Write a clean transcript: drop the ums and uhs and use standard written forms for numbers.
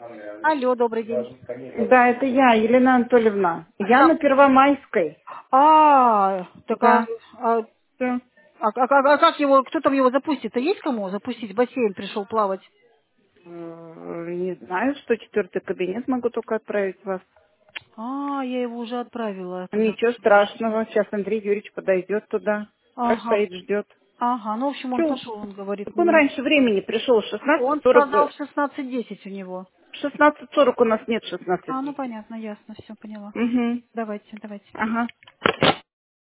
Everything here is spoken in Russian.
Алло, добрый день. Да, это я, Елена Анатольевна. Я Да. на Первомайской. Так Да. а, Всё. как его, кто там его запустит? А есть кому запустить? В бассейн пришел плавать. Не знаю, что четвертый кабинет, могу только отправить вас. Я его уже отправила туда. Ничего страшного, сейчас Андрей Юрьевич подойдет туда. Как Ага, стоит, ждет. ну, в общем, он Чё? пошел, он говорит Так он мне. раньше времени пришел, Он 16:40. сказал в 16:10 у него. В 16:40 у нас нет Ну 16:10. понятно, ясно, все поняла. Угу. Давайте. Ага.